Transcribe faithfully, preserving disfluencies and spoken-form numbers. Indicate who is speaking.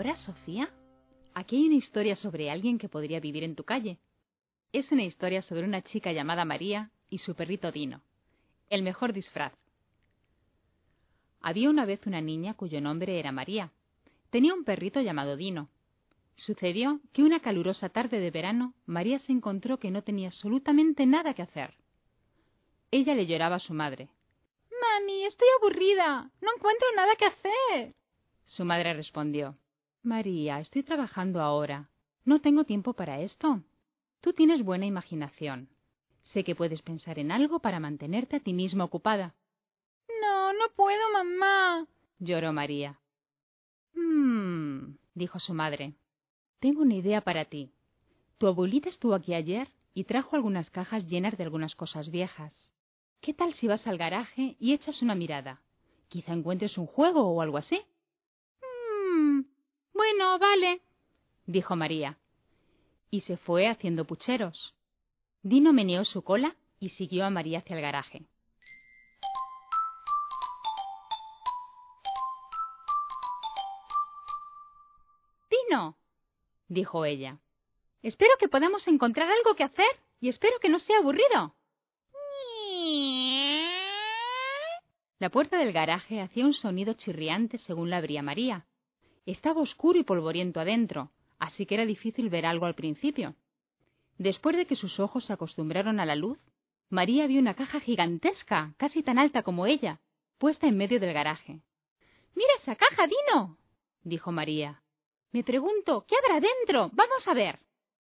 Speaker 1: ahora, Sofía? Aquí hay una historia sobre alguien que podría vivir en tu calle. Es una historia sobre una chica llamada María y su perrito Dino, el mejor disfraz. Había una vez una niña cuyo nombre era María. Tenía un perrito llamado Dino. Sucedió que una calurosa tarde de verano, María se encontró que no tenía absolutamente nada que hacer. Ella le lloraba a su madre.
Speaker 2: «Mami, estoy aburrida. No encuentro nada que hacer».
Speaker 1: Su madre respondió. «María, estoy trabajando ahora. No tengo tiempo para esto. Tú tienes buena imaginación. Sé que puedes pensar en algo para mantenerte a ti misma ocupada».
Speaker 2: «No, no puedo, mamá»,
Speaker 1: lloró María. «Mmm», dijo su madre. «Tengo una idea para ti. Tu abuelita estuvo aquí ayer y trajo algunas cajas llenas de algunas cosas viejas. ¿Qué tal si vas al garaje y echas una mirada? Quizá encuentres un juego o algo así».
Speaker 2: «Mmm, bueno, vale»,
Speaker 1: dijo María. Y se fue haciendo pucheros. Dino meneó su cola y siguió a María hacia el garaje. «Dino», dijo ella, «espero que podamos encontrar algo que hacer y espero que no sea aburrido». La puerta del garaje hacía un sonido chirriante según la abría María. Estaba oscuro y polvoriento adentro, así que era difícil ver algo al principio. Después de que sus ojos se acostumbraron a la luz, María vio una caja gigantesca, casi tan alta como ella, puesta en medio del garaje. «¡Mira esa caja, Dino!», dijo María. «Me pregunto, ¿qué habrá dentro? Vamos a ver».